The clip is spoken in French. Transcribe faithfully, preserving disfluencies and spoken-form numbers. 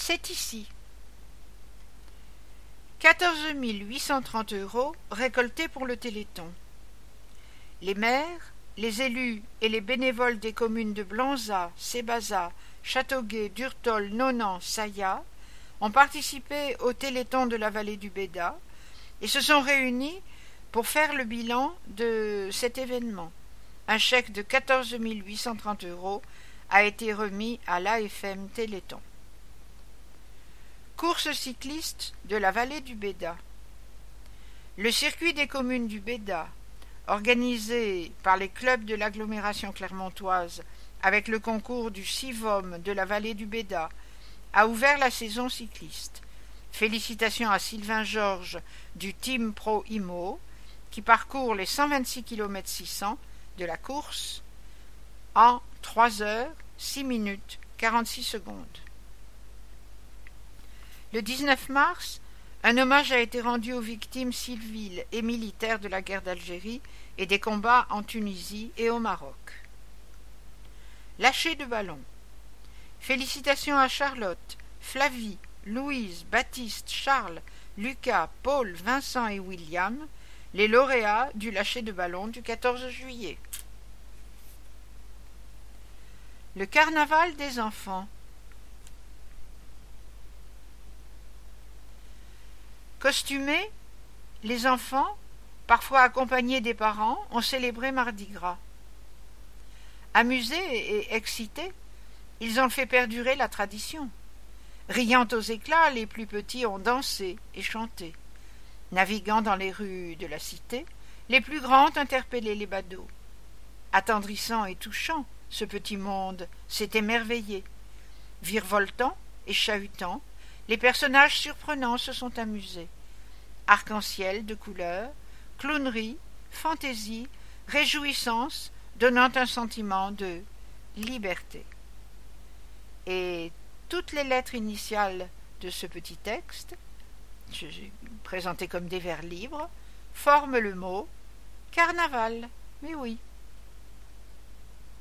C'est ici. quatorze mille huit cent trente euros récoltés pour le Téléthon. Les maires, les élus et les bénévoles des communes de Blanza, Sébaza, Châteauguay, Durtol, Nonant, Saillat ont participé au Téléthon de la vallée du Béda et se sont réunis pour faire le bilan de cet événement. Un chèque de quatorze mille huit cent trente euros a été remis à l'A F M Téléthon. Course cycliste de la vallée du Béda. Le circuit des communes du Béda, organisé par les clubs de l'agglomération clermontoise avec le concours du Civom de la vallée du Béda, a ouvert la saison cycliste. Félicitations à Sylvain Georges du Team Pro Imo qui parcourt les cent vingt-six kilomètres six cents de la course en trois heures, six minutes, quarante-six secondes. Le dix-neuf mars, un hommage a été rendu aux victimes civiles et militaires de la guerre d'Algérie et des combats en Tunisie et au Maroc. Lâcher de ballon. Félicitations à Charlotte, Flavie, Louise, Baptiste, Charles, Lucas, Paul, Vincent et William, les lauréats du lâcher de ballon du quatorze juillet. Le carnaval des enfants. Costumés, les enfants, parfois accompagnés des parents, ont célébré Mardi Gras. Amusés et excités, ils ont fait perdurer la tradition. Riant aux éclats, les plus petits ont dansé et chanté. Naviguant dans les rues de la cité, les plus grands ont interpellé les badauds. Attendrissant et touchant, ce petit monde s'est émerveillé. Virevoltant et chahutant, les personnages surprenants se sont amusés. Arc-en-ciel de couleurs, clownerie, fantaisie, réjouissance, donnant un sentiment de liberté. Et toutes les lettres initiales de ce petit texte, présenté comme des vers libres, forment le mot carnaval. Mais oui.